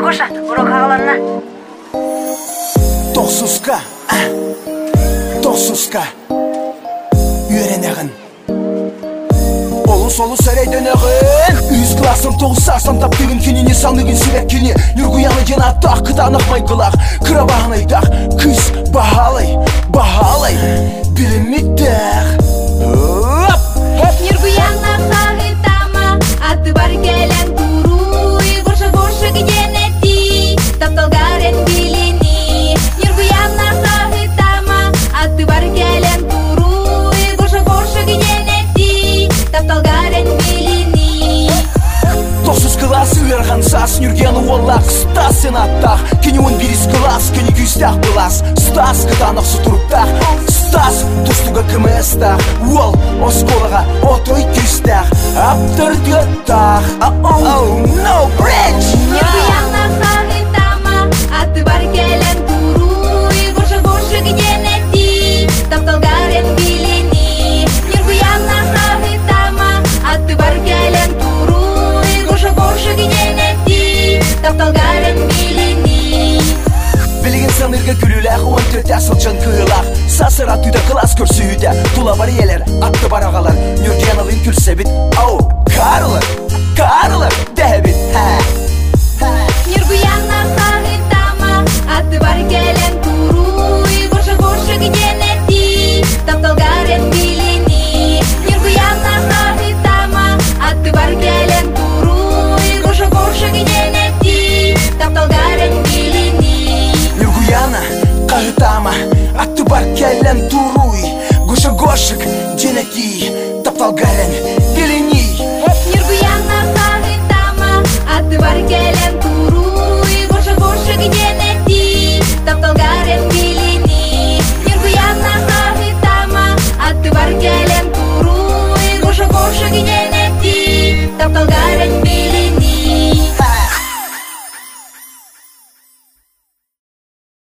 Гоша, урок ағаларына. Тоқсызға үйренегін Олу-солу сәрейденегін Үйіз классым тоғысарсам тап деген кеніне санығын себеп кене Нүргуяны ген аттақ қытанық майқылақ Қырабағын айтақ күз бағалай біліметтіқ Нүргуяны қағытама аты бар келен тұруй Гоша генети тапталғарен біліні Нүргуяны қағытама аты бар келен тұруй Гоша генети тапталғарен біліні Тоқсыз класс үйерған сас Нүргені олақ Стас сен аттақ Кені 11 класс, кені күйістақ білас Стас қытанық сұтырыптақ Стас тұстыға кімістақ Ол осколыға отой күйістақ Аптырдеттақ Oh no bridge Нүргуяны қағытама аты бар келен тұруй Гоша генети тапталғарен біліні Нүргуяны қағытама аты бар келен тұруй Гоша генети тапталғарен біліні Білген санырға күліләқ 14 асылчан кылақ Сасыр атыда класс көрсүйді Тула бар елер, атты бар ағалар Нүргенілін күлсе бит Ау, қарылыр, дәбит Нүргуяны қағытама аты бар келен тұруй Гоша генети тапталғарен біліні Нүргуяны қағытама аты бар келен тұруй Гоша генети тапталғарен біліні Нүргуяны қағытама Атты бар келен тұруй Гоша денети тапталғарен біліні Нүргуяны қағытама аты бар келен